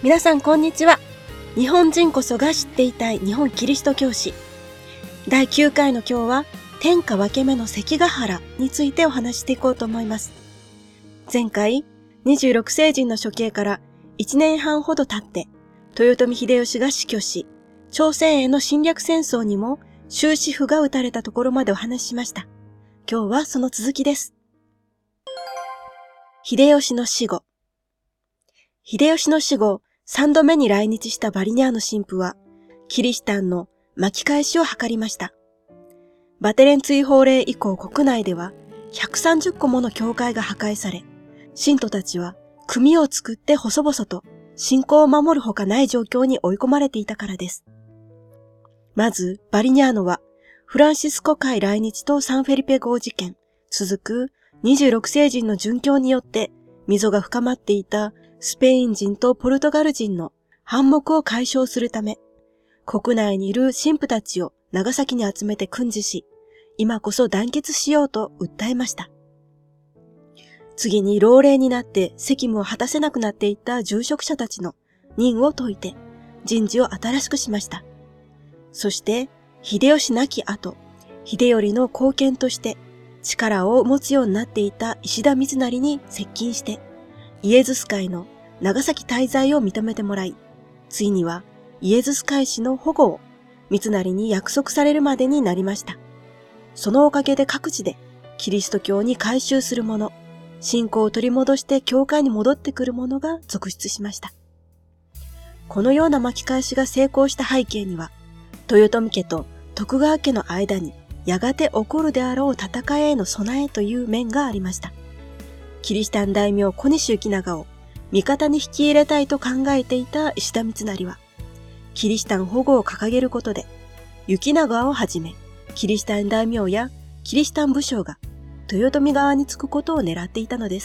皆さんこんにちは。日本人こそが知っていたい日本キリスト教史。第9回の今日は天下分け目の関ヶ原についてお話していこうと思います。前回26世紀の処刑から1年半ほど経って豊臣秀吉が死去し、朝鮮への侵略戦争にも終止符が打たれたところまでお話ししました。今日はその続きです。秀吉の死後。秀吉の死後、3度目に来日したバリニャーノ神父は、キリシタンの巻き返しを図りました。バテレン追放令以降国内では130個もの教会が破壊され、信徒たちは組を作って細々と信仰を守るほかない状況に追い込まれていたからです。まず、バリニャーノは、フランシスコ会来日とサンフェリペ号事件、続く26世人の殉教によって溝が深まっていたスペイン人とポルトガル人の反目を解消するため、国内にいる神父たちを長崎に集めて訓示し、今こそ団結しようと訴えました。次に老齢になって責務を果たせなくなっていった住職者たちの任を解いて人事を新しくしました。そして、秀吉亡き後、秀頼の後見として力を持つようになっていた石田三成に接近して、イエズス会の長崎滞在を認めてもらい、ついにはイエズス会士の保護を三成に約束されるまでになりました。そのおかげで各地でキリスト教に改宗する者、信仰を取り戻して教会に戻ってくる者が続出しました。このような巻き返しが成功した背景には、豊臣家と徳川家の間にやがて起こるであろう戦いへの備えという面がありました。キリシタン大名小西行長を味方に引き入れたいと考えていた石田三成は、キリシタン保護を掲げることで、行長をはじめ、キリシタン大名やキリシタン武将が豊臣側につくことを狙っていたのです。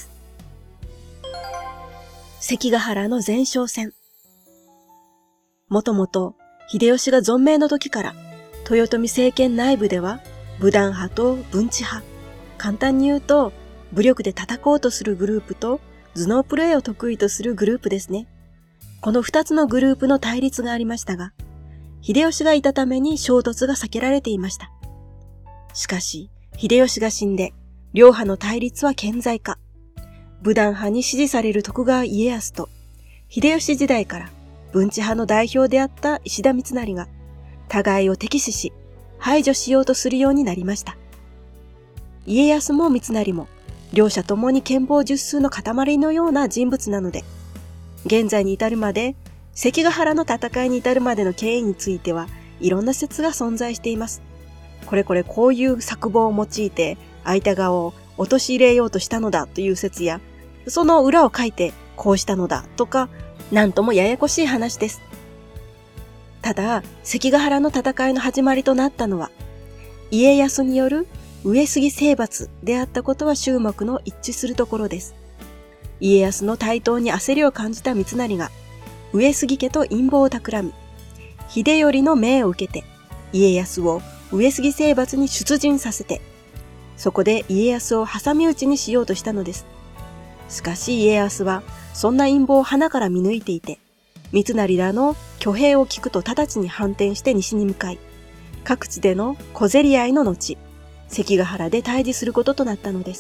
関ヶ原の前哨戦。もともと、秀吉が存命の時から、豊臣政権内部では、武断派と文治派。簡単に言うと、武力で叩こうとするグループと、頭脳プレーを得意とするグループですね。この二つのグループの対立がありましたが、秀吉がいたために衝突が避けられていました。しかし、秀吉が死んで、両派の対立は顕在化。武断派に支持される徳川家康と、秀吉時代から文治派の代表であった石田三成が、互いを敵視し、排除しようとするようになりました。家康も三成も、両者ともに権謀術数の塊のような人物なので、現在に至るまで、関ヶ原の戦いに至るまでの経緯については、いろんな説が存在しています。こういう策謀を用いて、相手側を陥れようとしたのだという説や、その裏を書いてこうしたのだとか、なんともややこしい話です。ただ、関ヶ原の戦いの始まりとなったのは、家康による上杉征伐であったことは衆目の一致するところです。家康の台頭に焦りを感じた三成が、上杉家と陰謀を企み、秀頼の命を受けて、家康を上杉征伐に出陣させて、そこで家康を挟み撃ちにしようとしたのです。しかし家康は、そんな陰謀を鼻から見抜いていて、三成らの挙兵を聞くと直ちに反転して西に向かい、各地での小競り合いの後、関ヶ原で対峙することとなったのです。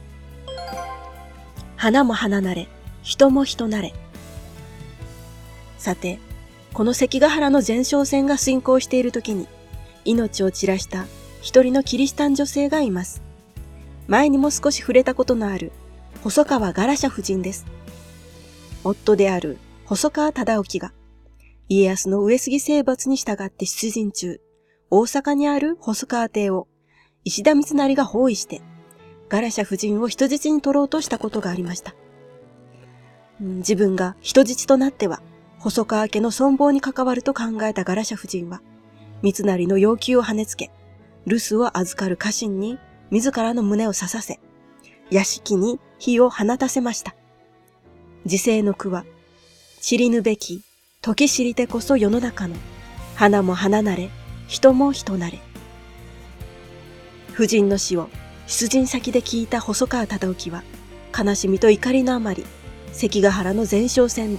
花も花なれ、人も人なれ。さて、この関ヶ原の前哨戦が進行している時に、命を散らした一人のキリシタン女性がいます。前にも少し触れたことのある細川ガラシャ夫人です。夫である細川忠興が、家康の上杉征伐に従って出陣中、大阪にある細川邸を石田三成が包囲して、ガラシャ夫人を人質に取ろうとしたことがありました。自分が人質となっては、細川家の存亡に関わると考えたガラシャ夫人は、三成の要求を跳ねつけ、留守を預かる家臣に自らの胸を刺させ、屋敷に火を放たせました。時世の句は、知りぬべき、時知りてこそ世の中の、花も花なれ、人も人なれ。夫人の死を出陣先で聞いた細川忠興は、悲しみと怒りのあまり、関ヶ原の前哨戦で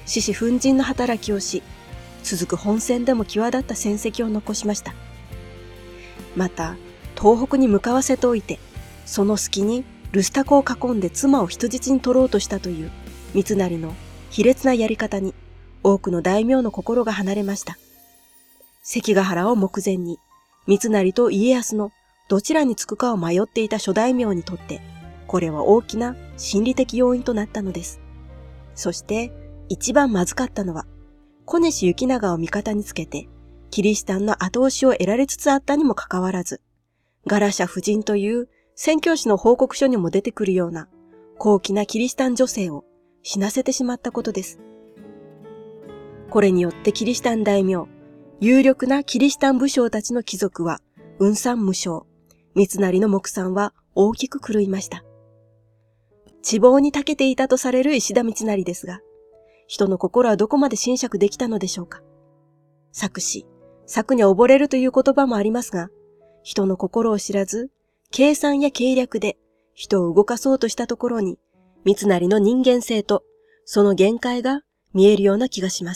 獅子奮迅の働きをし、続く本戦でも際立った戦績を残しました。また、東北に向かわせておいて、その隙にルスタコを囲んで妻を人質に取ろうとしたという三成の卑劣なやり方に多くの大名の心が離れました。関ヶ原を目前に、三成と家康のどちらにつくかを迷っていた諸大名にとって、これは大きな心理的要因となったのです。そして一番まずかったのは、小西行長を味方につけて、キリシタンの後押しを得られつつあったにもかかわらず、ガラシャ夫人という宣教師の報告書にも出てくるような高貴なキリシタン女性を死なせてしまったことです。これによってキリシタン大名、有力なキリシタン武将たちの貴族は雲散無償、三成の目算は大きく狂いました。知謀に長けていたとされる石田三成ですが、人の心はどこまで侵釈できたのでしょうか。策士、策に溺れるという言葉もありますが、人の心を知らず、計算や計略で人を動かそうとしたところに、三成の人間性とその限界が見えるような気がします。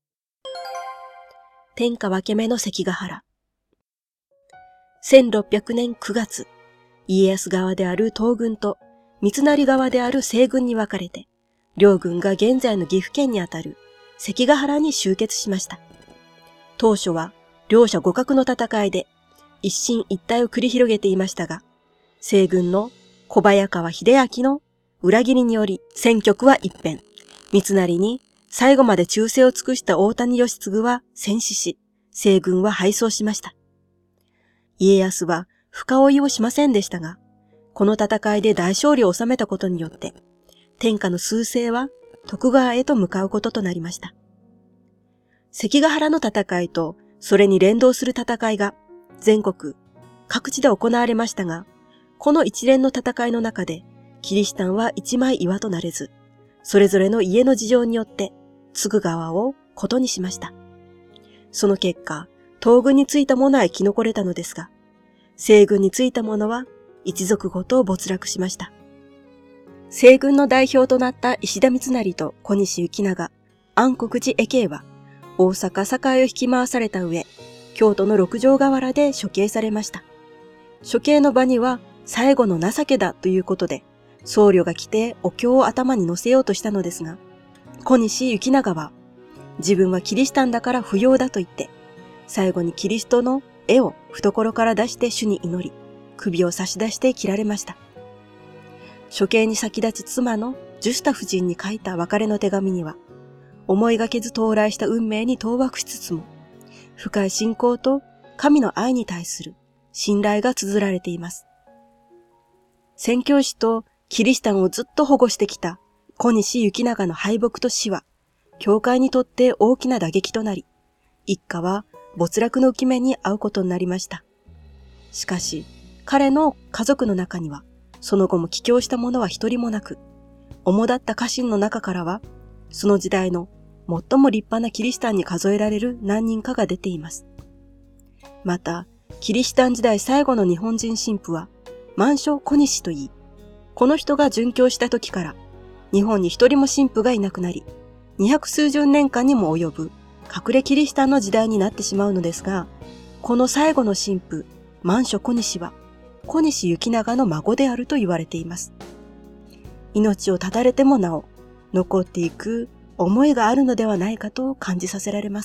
天下分け目の関ヶ原。1600年9月、家康側である東軍と三成側である西軍に分かれて、両軍が現在の岐阜県にあたる関ヶ原に集結しました。当初は両者互角の戦いで一進一退を繰り広げていましたが、西軍の小早川秀明の裏切りにより戦局は一変、三成に最後まで忠誠を尽くした大谷義継は戦死し、西軍は敗走しました。家康は深追いをしませんでしたが、この戦いで大勝利を収めたことによって、天下の趨勢は徳川へと向かうこととなりました。関ヶ原の戦いとそれに連動する戦いが全国各地で行われましたが、この一連の戦いの中でキリシタンは一枚岩となれず、それぞれの家の事情によって継ぐ側をことにしました。その結果、東軍についた者は生き残れたのですが、西軍についた者は一族ごと没落しました。西軍の代表となった石田三成と小西行長、安国寺会慶は大阪堺を引き回された上、京都の六条河原で処刑されました。処刑の場には最後の情けだということで、僧侶が来てお経を頭に乗せようとしたのですが、小西行長は自分はキリシタンだから不要だと言って、最後にキリストの絵を懐から出して主に祈り、首を差し出して切られました。処刑に先立ち妻のジュスタ夫人に書いた別れの手紙には、思いがけず到来した運命に当惑しつつも、深い信仰と神の愛に対する信頼が綴られています。宣教師とキリシタンをずっと保護してきた小西行長の敗北と死は、教会にとって大きな打撃となり、一家は没落の浮き目に遭うことになりました。しかし、彼の家族の中には、その後も帰郷した者は一人もなく、主だった家臣の中からは、その時代の最も立派なキリシタンに数えられる何人かが出ています。また、キリシタン時代最後の日本人神父は、満所小西といい、この人が殉教した時から、日本に一人も神父がいなくなり、200数十年間にも及ぶ隠れキリシタンの時代になってしまうのですが、この最後の神父、満所小西は、小西行長の孫であると言われています。命を絶たれてもなお、残っていく思いがあるのではないかと感じさせられます。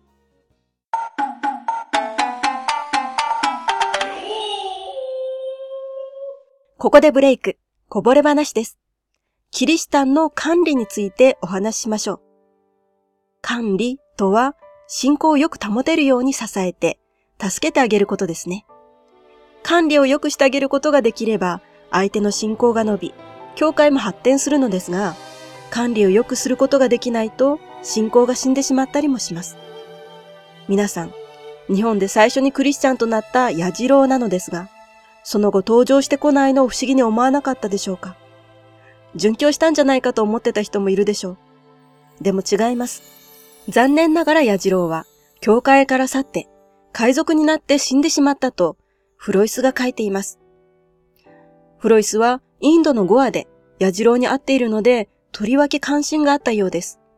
ここでブレイク、こぼれ話です。キリシタンの管理についてお話ししましょう。管理とは、信仰をよく保てるように支えて、助けてあげることですね。管理を良くしてあげることができれば、相手の信仰が伸び、教会も発展するのですが、管理を良くすることができないと、信仰が死んでしまったりもします。皆さん、日本で最初にクリスチャンとなった彌次郎なのですが、その後登場してこないのを不思議に思わなかったでしょうか。殉教したんじゃないかと思ってた人もいるでしょう。でも違います。残念ながら彌次郎は、教会から去って、海賊になって死んでしまったと、フロイスが書いています。フロイスはインドのゴアで彌次郎に会っているので、とりわけ関心があったようです。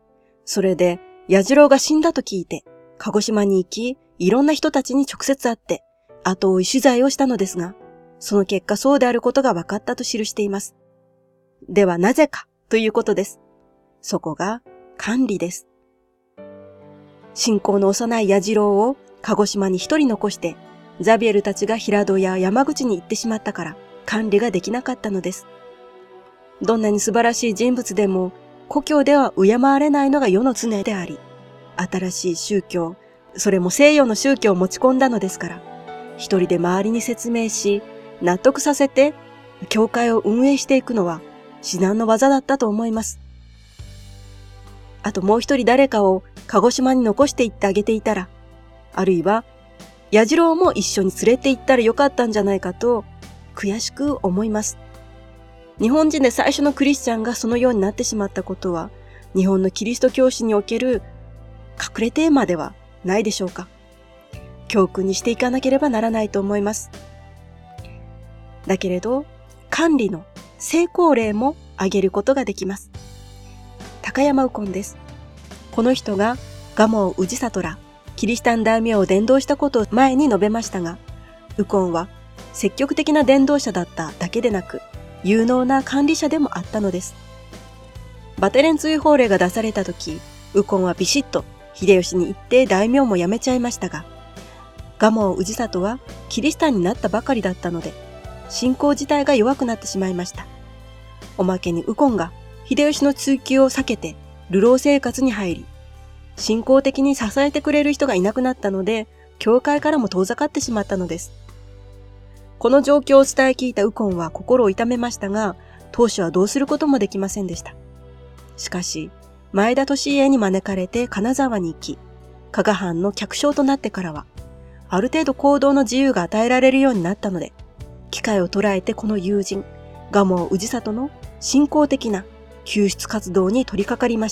それで、彌次郎が死んだと聞いて、鹿児島に行き、いろんな人たちに直接会って、後追い取材をしたのですが、その結果そうであることが分かったと記しています。ではなぜかということです。そこが管理です。信仰の幼い彌次郎を鹿児島に一人残して、ザビエルたちが平戸や山口に行ってしまったから管理ができなかったのです。どんなに素晴らしい人物でも故郷では敬われないのが世の常であり、新しい宗教、それも西洋の宗教を持ち込んだのですから、一人で周りに説明し、納得させて、教会を運営していくのは至難の業だったと思います。あともう一人誰かを鹿児島に残していってあげていたら、あるいは、彌次郎も一緒に連れて行ったらよかったんじゃないかと、悔しく思います。日本人で最初のクリスチャンがそのようになってしまったことは、日本のキリスト教史における隠れテーマではないでしょうか。教訓にしていかなければならないと思います。だけれど、管理の成功例も挙げることができます。高山右近です。この人が蒲生氏郷らキリシタン大名を伝道したことを前に述べましたが、右近は積極的な伝道者だっただけでなく、有能な管理者でもあったのです。バテレン追放令が出された時、右近はビシッと秀吉に言って大名も辞めちゃいましたが、蒲生氏郷はキリシタンになったばかりだったので、信仰自体が弱くなってしまいました。おまけに右近が秀吉の追及を避けて流浪生活に入り、信仰的に支えてくれる人がいなくなったので、教会からも遠ざかってしまったのです。この状況を伝え聞いた右近は心を痛めましたが、当初はどうすることもできませんでした。しかし、前田利家に招かれて金沢に行き、加賀藩の客商となってからは、ある程度行動の自由が与えられるようになったので、機会を捉えてこの友人、蒲生氏郷の信仰的な救出活動に取り掛かりました。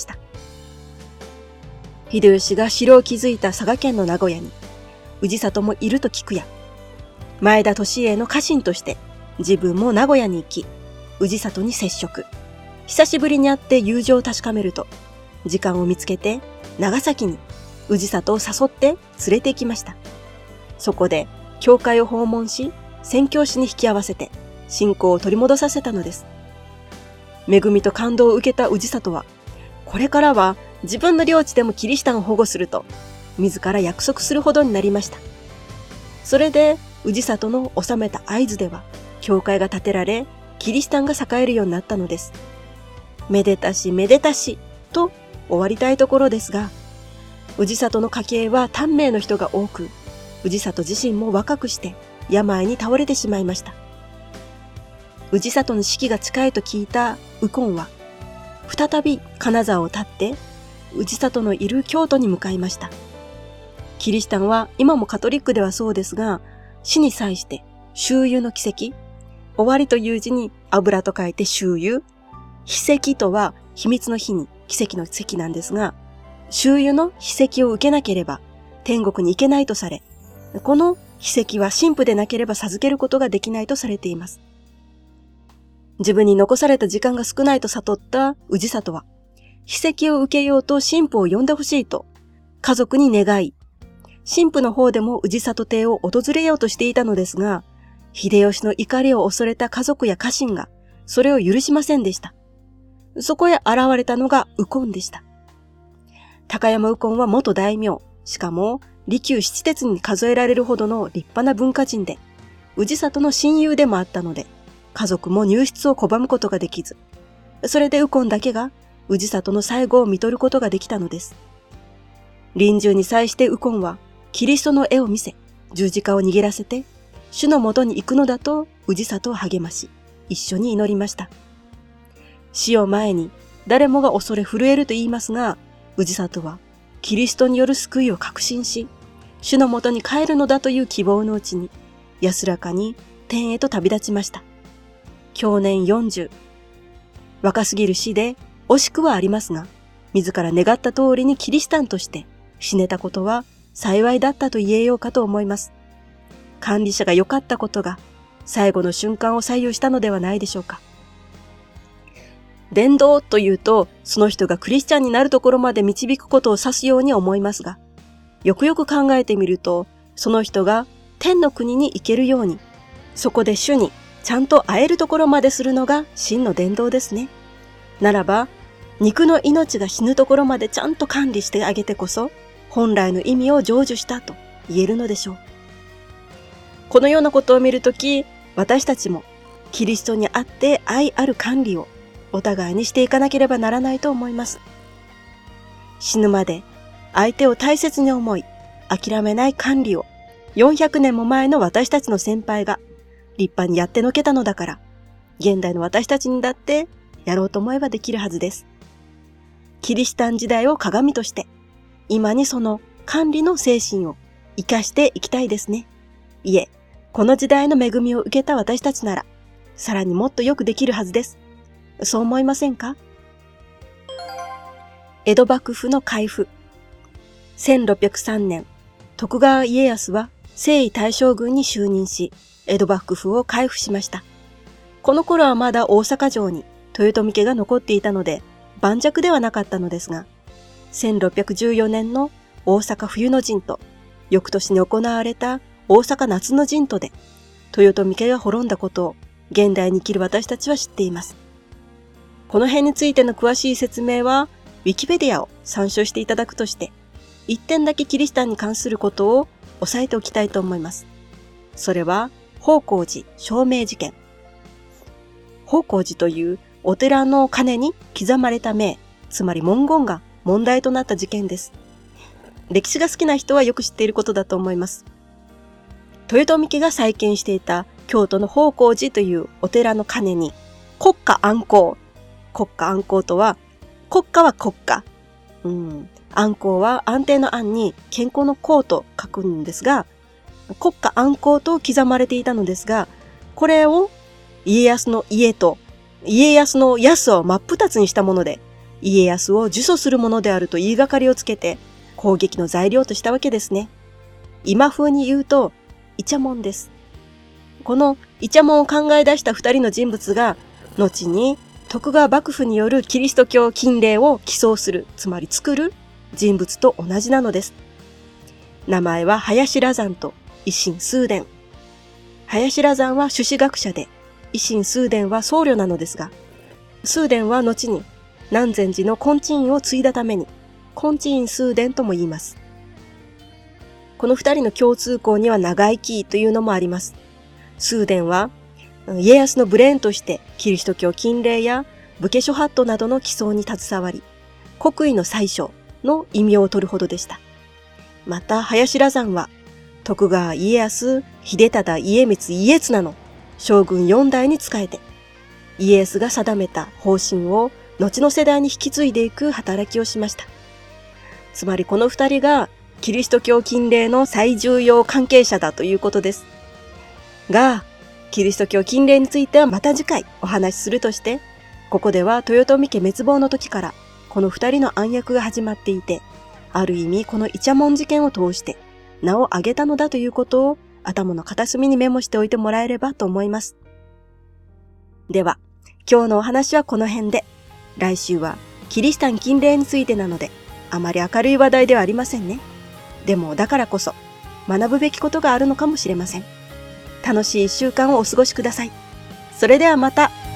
秀吉が城を築いた佐賀県の名古屋に、氏郷もいると聞くや、前田利家の家臣として自分も名古屋に行き、氏郷に接触。久しぶりに会って友情を確かめると、時間を見つけて長崎に氏郷を誘って連れて行きました。そこで教会を訪問し、宣教師に引き合わせて信仰を取り戻させたのです。恵みと感動を受けた氏郷は、これからは自分の領地でもキリシタンを保護すると、自ら約束するほどになりました。それで、氏郷の治めた会津では、教会が建てられ、キリシタンが栄えるようになったのです。めでたしめでたし、と終わりたいところですが、氏郷の家系は短命の人が多く、氏郷自身も若くして病に倒れてしまいました。氏郷の死期が近いと聞いた右近は、再び金沢を立って、氏郷のいる京都に向かいました。キリシタンは今もカトリックではそうですが、死に際して周遊の奇跡、終わりという字に油と書いて周遊、秘跡とは秘密の秘に奇跡の奇跡なんですが、周遊の秘跡を受けなければ天国に行けないとされ、この秘跡は神父でなければ授けることができないとされています。自分に残された時間が少ないと悟った氏郷は、秘跡を受けようと神父を呼んでほしいと家族に願い、神父の方でも氏郷邸を訪れようとしていたのですが、秀吉の怒りを恐れた家族や家臣がそれを許しませんでした。そこへ現れたのが右近でした。高山右近は元大名、しかも利休七鉄に数えられるほどの立派な文化人で、氏郷の親友でもあったので、家族も入室を拒むことができず、それで右近だけが氏郷の最後を見とることができたのです。臨終に際して右近はキリストの絵を見せ、十字架を握らせて、主のもとに行くのだと氏郷を励まし、一緒に祈りました。死を前に誰もが恐れ震えると言いますが、氏郷はキリストによる救いを確信し、主のもとに帰るのだという希望のうちに、安らかに天へと旅立ちました。享年40。若すぎる死で惜しくはありますが、自ら願った通りにキリシタンとして死ねたことは幸いだったと言えようかと思います。管理者が良かったことが最後の瞬間を左右したのではないでしょうか。 伝道というと、その人がクリスチャンになるところまで導くことを指すように思いますが、よくよく考えてみると、その人が天の国に行けるように、そこで主にちゃんと会えるところまでするのが真の伝道ですね。ならば、肉の命が死ぬところまでちゃんと管理してあげてこそ、本来の意味を成就したと言えるのでしょう。このようなことを見るとき、私たちもキリストにあって愛ある管理をお互いにしていかなければならないと思います。死ぬまで相手を大切に思い、諦めない管理を400年も前の私たちの先輩が立派にやってのけたのだから、現代の私たちにだってやろうと思えばできるはずです。キリシタン時代を鏡として、今にその管理の精神を生かしていきたいですね。いえ、この時代の恵みを受けた私たちなら、さらにもっとよくできるはずです。そう思いませんか？江戸幕府の開府。1603年、徳川家康は征夷大将軍に就任し、江戸幕府を開府しました。この頃はまだ大阪城に豊臣家が残っていたので、盤石ではなかったのですが、1614年の大阪冬の陣と、翌年に行われた大阪夏の陣とで、豊臣家が滅んだことを現代に生きる私たちは知っています。この辺についての詳しい説明は、ウィキペディアを参照していただくとして、一点だけキリシタンに関することを押さえておきたいと思います。それは、宝光寺証明事件。宝光寺というお寺の鐘に刻まれた銘、つまり文言が問題となった事件です。歴史が好きな人はよく知っていることだと思います。豊臣家が再建していた京都の宝光寺というお寺の鐘に、国家安康。国家安康とは、国家は国家。安康は安定の安に健康の康と書くんですが、国家安康と刻まれていたのですが、これを家康の家と家康の康を真っ二つにしたもので、家康を呪詛するものであると言いがかりをつけて攻撃の材料としたわけですね。今風に言うと、イチャモンです。このイチャモンを考え出した二人の人物が、後に徳川幕府によるキリスト教禁令を起草する、つまり作る人物と同じなのです。名前は林羅山と維新崇伝。林羅山は朱子学者で、維新崇伝は僧侶なのですが、崇伝は後に南禅寺の金地院を継いだために、金地院崇伝とも言います。この二人の共通項には長生きというのもあります。崇伝は、家康のブレーンとしてキリスト教禁令や武家諸法度などの起草に携わり、国威の宰相の異名を取るほどでした。また、林羅山は、徳川家康、秀忠、家光、家綱の将軍4代に仕えて、家康が定めた方針を後の世代に引き継いでいく働きをしました。つまりこの二人がキリスト教禁令の最重要関係者だということです。が、キリスト教禁令についてはまた次回お話しするとして、ここでは豊臣家滅亡の時からこの二人の暗躍が始まっていて、ある意味このイチャモン事件を通して名を挙げたのだということを頭の片隅にメモしておいてもらえればと思います。では、今日のお話はこの辺で、来週はキリシタン禁令についてなので、あまり明るい話題ではありませんね。でもだからこそ学ぶべきことがあるのかもしれません。楽しい1週間をお過ごしください。それではまた。